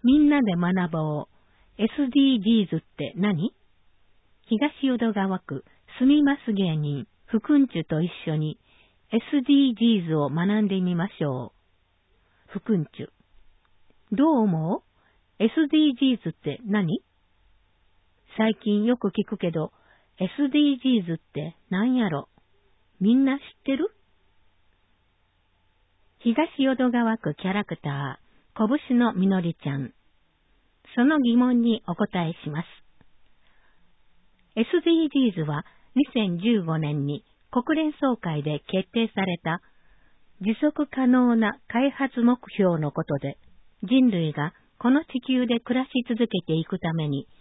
みんなで学ぼう。SDGs って何？東淀川区住みます芸人、ふくんちゅと一緒に SDGs を学んでみましょう。ふくんちゅ。どう思う？ SDGs って何？最近よく聞くけど、SDGs って何やろ？みんな知ってる？東淀川区キャラクター、拳のみのりちゃん。その疑問にお答えします。SDGs は2015年に国連総会で決定された持続可能な開発目標のことで、人類がこの地球で暮らし続けていくために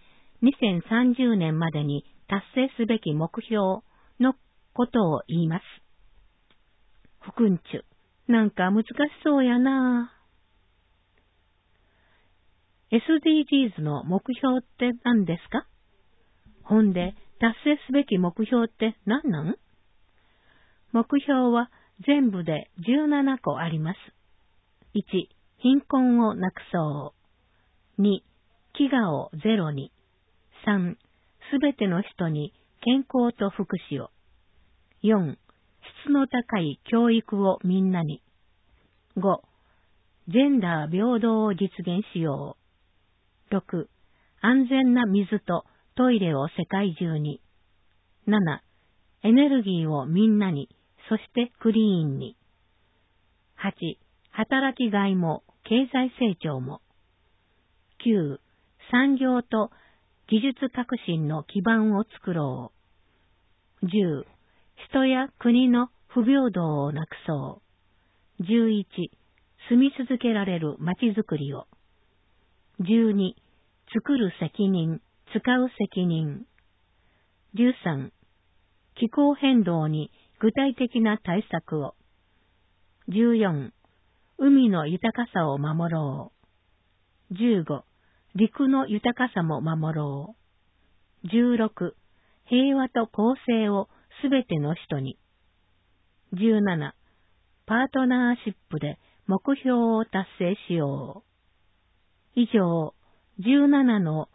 2030年までに達成すべき目標のことを言います。ふくんちゅ、なんか難しそうやな。SDGs の目標って何ですか？ほんで、達成すべき目標って何なん？目標は全部で17個あります。1、貧困をなくそう。2、飢餓をゼロに。3、すべての人に健康と福祉を。4、質の高い教育をみんなに。5、ジェンダー平等を実現しよう。6、安全な水とトイレを世界中に。7、エネルギーをみんなに、そしてクリーンに。8、働きがいも経済成長も。9、産業と技術革新の基盤を作ろう。10、人や国の不平等をなくそう。11、住み続けられる街づくりを。12、作る責任、使う責任。13、気候変動に具体的な対策を。14、海の豊かさを守ろう。15、陸の豊かさも守ろう。16、平和と公正をすべての人に。17、パートナーシップで目標を達成しよう。以上、17の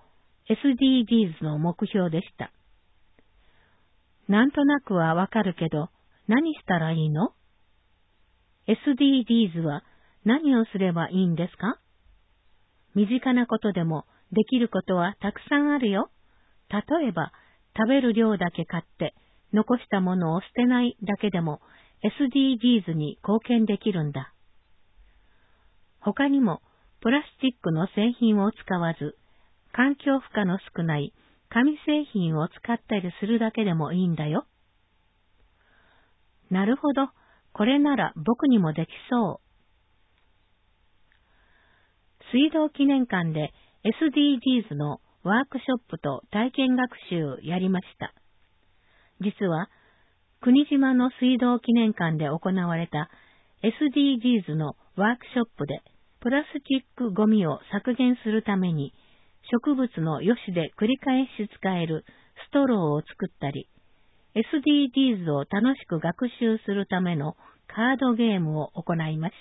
SDGs の目標でした。なんとなくはわかるけど、何したらいいの？ SDGs は何をすればいいんですか？身近なことでもできることはたくさんあるよ。例えば、食べる量だけ買って残したものを捨てないだけでも SDGs に貢献できるんだ。他にも、プラスチックの製品を使わず、環境負荷の少ない紙製品を使ったりするだけでもいいんだよ。なるほど、これなら僕にもできそう。水道記念館で SDGs のワークショップと体験学習やりました。実は、国島の水道記念館で行われた SDGs のワークショップで、プラスチックゴミを削減するために、植物のヨシで繰り返し使えるストローを作ったり、SDGs を楽しく学習するためのカードゲームを行いました。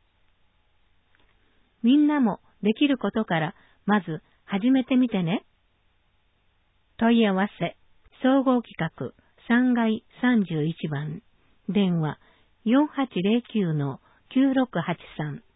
みんなもできることからまず始めてみてね。問い合わせ、総合企画3階31番、電話 4809-9683